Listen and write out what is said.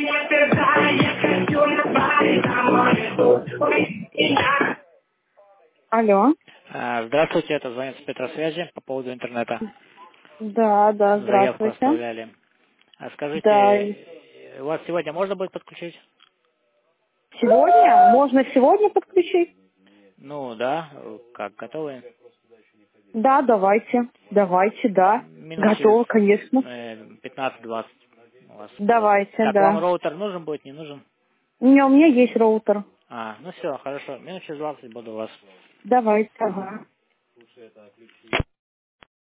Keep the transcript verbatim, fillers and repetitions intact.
Алло. А, Здравствуйте, это звонит с Петросвязи по поводу интернета. Да, да, Заявку здравствуйте. оставляли. А Да, скажите, у вас сегодня можно будет подключить? сегодня? Можно сегодня подключить? Ну да, как, готовы? Да, давайте. Давайте, да. Минут через Готово, конечно. э, пятнадцать-двадцать у вас подойдет. Давайте, Так, вам да. роутер нужен будет, не нужен? Не, у меня есть роутер. А, ну все, хорошо. Минут через двадцать буду у вас. Давайте, ага.